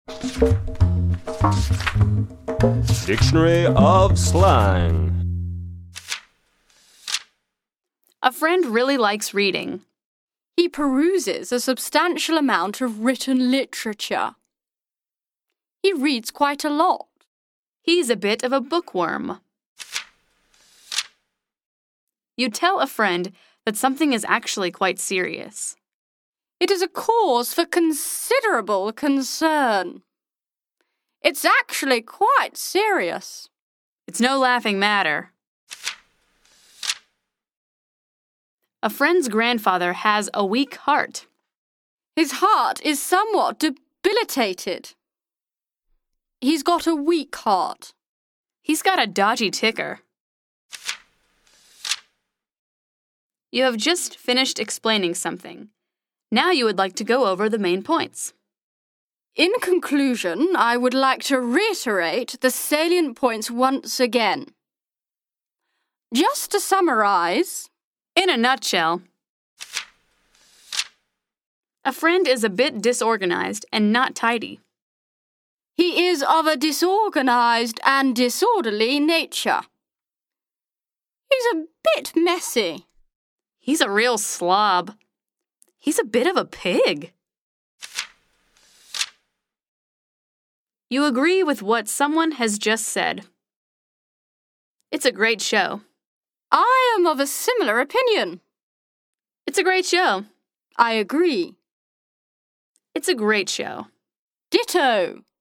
Dictionary of slang. A friend really likes reading. He peruses a substantial amount of written literature. He reads quite a lot. He's a bit of a bookworm. You tell a friend that something is actually quite serious. It is a cause for considerable concern. It's actually quite serious. It's no laughing matter. A friend's grandfather has a weak heart. His heart is somewhat debilitated. He's got a weak heart. He's got a dodgy ticker. You have just finished explaining something. Now you would like to go over the main points. In conclusion, I would like to reiterate the salient points once again. Just to summarize, in a nutshell, a friend is a bit disorganized and not tidy. He is of a disorganized and disorderly nature. He's a bit messy. He's a real slob. He's a bit of a pig. You agree with what someone has just said. It's a great show. I am of a similar opinion. It's a great show. I agree. It's a great show. Ditto.